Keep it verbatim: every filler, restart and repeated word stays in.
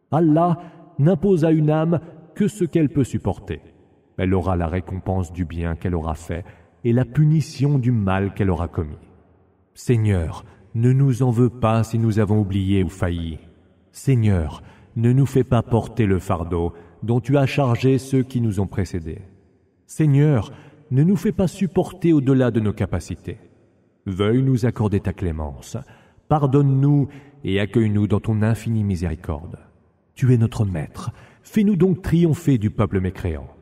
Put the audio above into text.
Allah n'impose à une âme que ce qu'elle peut supporter. Elle aura la récompense du bien qu'elle aura fait et la punition du mal qu'elle aura commis. Seigneur, ne nous en veux pas si nous avons oublié ou failli. Seigneur, ne nous fais pas porter le fardeau dont tu as chargé ceux qui nous ont précédés. Seigneur, ne nous fais pas supporter au-delà de nos capacités. Veuille nous accorder ta clémence. Pardonne-nous et accueille-nous dans ton infinie miséricorde. Tu es notre maître. Fais-nous donc triompher du peuple mécréant.